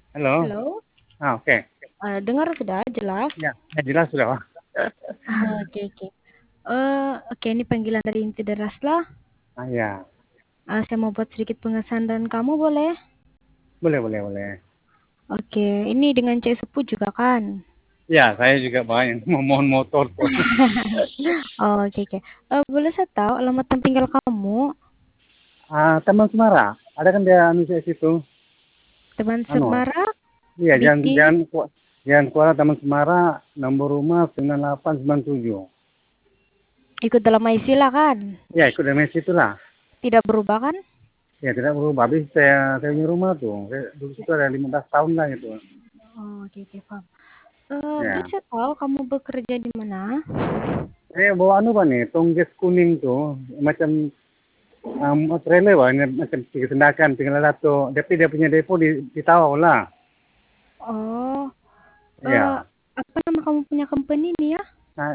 Halo. Halo, Oke. dengar sudah jelas? Ya, jelas sudah, Pak. Oke, oke. Oke, ini panggilan dari Inti Deras lah. Ya. Saya mau buat sedikit pengesahan dan kamu boleh? Boleh, boleh, boleh. Oke, ini dengan C Sepuh juga kan? Ya, saya juga banyak memohon motor tuh. Oke, oke. Boleh saya tahu alamat tempat tinggal kamu? Taman Semara. Ada kan dia anu di situ. Teman Anu. Semara, Iya, Biti, Jalan Kuala Taman Semara, nomor rumah 9897. ikut dalam istilah kan? Ya, ikut dari situ lah. Tidak berubah kan? Ya, tidak berubah. Habis saya punya rumah tuh. Dulu situ ada 15 tahun lah itu. Oke, oke, paham. Boleh Ya. saya tahu kamu bekerja di mana? Saya bawa anu Pak nih, tongges kuning tuh. Macam trailer Pak. Ini macam tiga sendakan. Tinggal satu. Tapi dia punya depo di Tawau lah. Oh, eh, Ya. apa nama kamu punya company ini ya?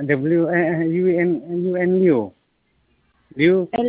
UN Liu. Liu L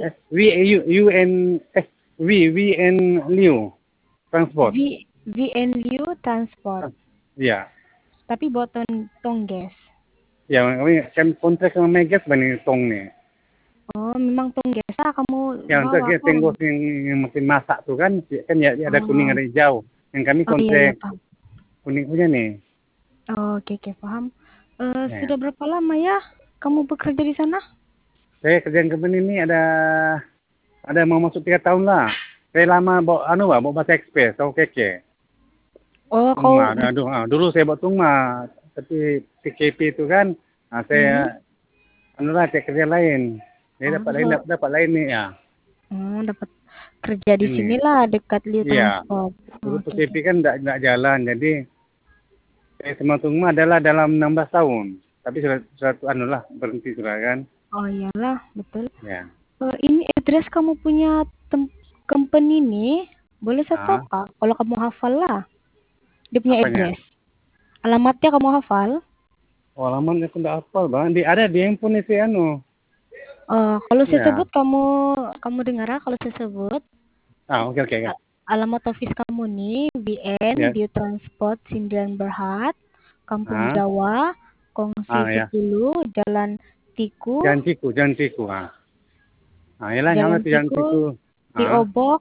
UN Liu Transport. VNU Transport. Ya. Tapi buat tongges. Ya, kami kan kontrak sama Megas banding tong nih. Oh, memang tongges kamu Ya untuk bawa kita kan? tengok yang makin masak tuh kan ya ada kuning Oh, ada hijau. Yang kami oh iya iya kontrak paham. kuning punya nih. Oh, oke oke paham. Ya. Sudah berapa lama ya kamu bekerja di sana? Saya kerjaan company ini ada mau masuk 3 tahun lah. Saya lama bawa bahasa ekspres, tahu keke. Oh, kau Tungma, dulu saya buat Tungma, tapi PKP itu kan, hmm? saya cek kerja lain. Saya Oh, dapat lain nih ya. dapat kerja di Ini, sinilah dekat Liu iya. Transport. Dulu Oh, oke PKP oke. kan enggak jalan, jadi saya sama Tungma adalah dalam 16 tahun. Tapi sudah berhenti sudah kan. Oh iyalah, betul. Ya. Ini address kamu punya company nih, boleh saya tahu Ah, kak? Kalau kamu hafal lah, dia punya apanya? address. Alamatnya kamu hafal? Oh, lama aku enggak hafal, Bang. Ada di handphone itu anu. Kalau saya Ya. sebut kamu dengar ah, kalau saya sebut Oke oke oke. alamat office kamu nih BN Ya. Bio Transport Sindiran Berhad, Kampung Ah, Jawa, Kongsi ya. 10, Jalan Tiku, Jangan ciku. Yalah nyala Jalan tuh jangan Tiku, ciku. PO Box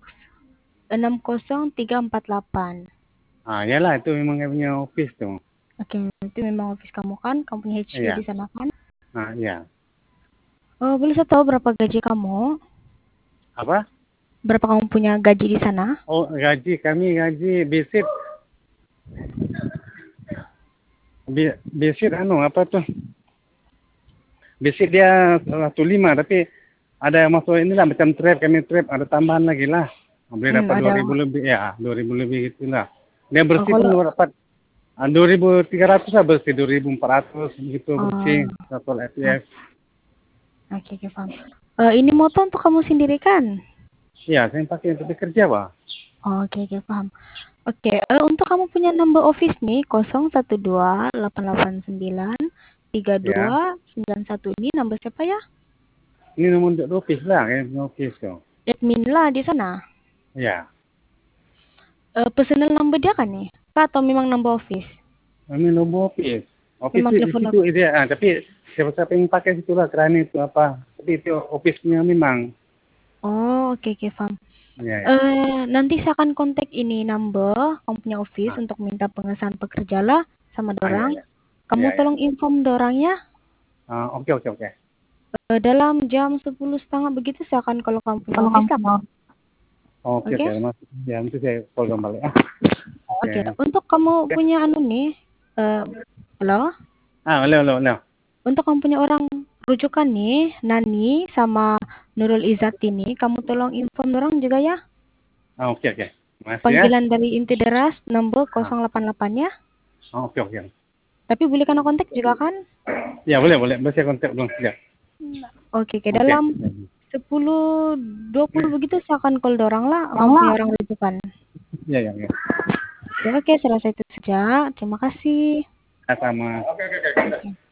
60348. Yalah itu memang kayak punya office tuh. Oke, itu memang office kamu kan? Kamu punya HQ di Iya. sana kan? Iya. Boleh saya tahu berapa gaji kamu? Apa? Berapa kamu punya gaji di sana? Oh, gaji basic basic apa tuh? Basic dia 105 tapi ada masuk inilah macam trap ada tambahan lagi lah. Boleh dapat Ada. 2.000 lebih ya, 2.000 lebih gitulah. Dia bersih pun Kalau dapat 2.300 lah bersih, 2.400 gitu oh, bersih, satu oke, FPS. oke, paham. Ini motor untuk kamu sendiri kan? Iya, saya pakai untuk bekerja, Pak. Oke, oke, paham. Oke, untuk kamu punya number office nih 012889 Ya. 3291 ini number siapa ya? Ini nomor office lah, kayak office tuh. Admin lah di sana. Ya. Personal number dia kan nih? Atau memang number office? Ini nomor office. Office Memang di telepon situ dia, tapi siapa-siapa yang pakai situlah kerana itu apa. Tapi itu office-nya memang. Oh, oke, oke, paham. Ya, ya. Nanti saya akan kontak ini number kamu punya office Ah, untuk minta pengesahan pekerja lah sama ya, dorang. ya. Kamu Ya, ya. tolong inform dorangnya. Oke, oke, oke. Dalam jam 10.30 begitu saya akan kalau kamu punya Kalau office kamu lah. mau. Oke, Oke? oke. Ya, nanti saya call kembali. Oke. Oke. Untuk kamu Oke. punya anu nih, halo? Boleh. Untuk kamu punya orang rujukan nih, Nani sama Nurul Izzati nih, kamu tolong inform dorang juga ya. Oke. Makasih ya. Panggilan dari Inti Deras nomor Ah, 088 ya. oke. Tapi boleh kena kontak juga kan? Ya, boleh. Masih kontak belum? Ya. Oke, ke Oke. dalam 10.20 begitu saya akan call dorang lah, kamu punya Sama. orang rujukan. Ya. Oke, saya rasa itu saja. Terima kasih. Sama. Oke. Oke.